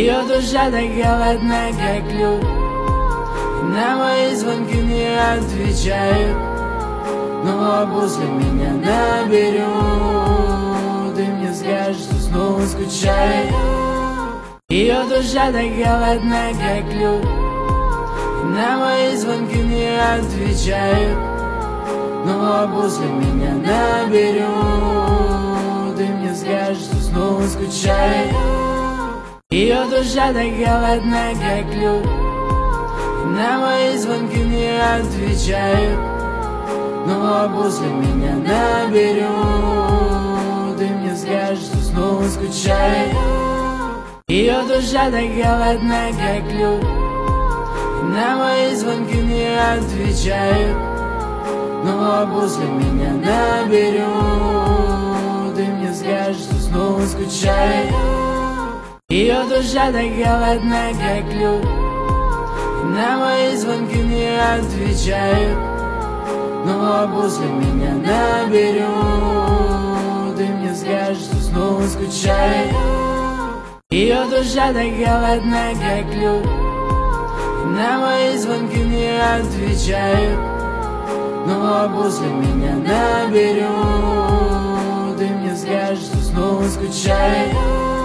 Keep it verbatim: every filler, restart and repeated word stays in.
Ее душа так голодна, как лед, на мои звонки не отвечает, но после меня наберет и мне скажет, что снова скучает. Ее душа так голодна, как лед, на мои звонки не отвечает, но после меня наберет и мне скажет, что снова скучает. Ее душа так голодна, как лед, на мои звонки не отвечает, но после меня наберет и мне скажет, что снова скучает. Ее душа так голодна, как лед, на мои звонки не отвечает, но после меня наберет и мне скажет, что снова скучает. Ее душа так голодна, как лед, на мои звонки не отвечает, но после меня наберет и мне скажет, что снова скучает. Ее душа так голодна, как лед, на мои звонки не отвечает, но после меня наберет и мне скажет, что снова скучает.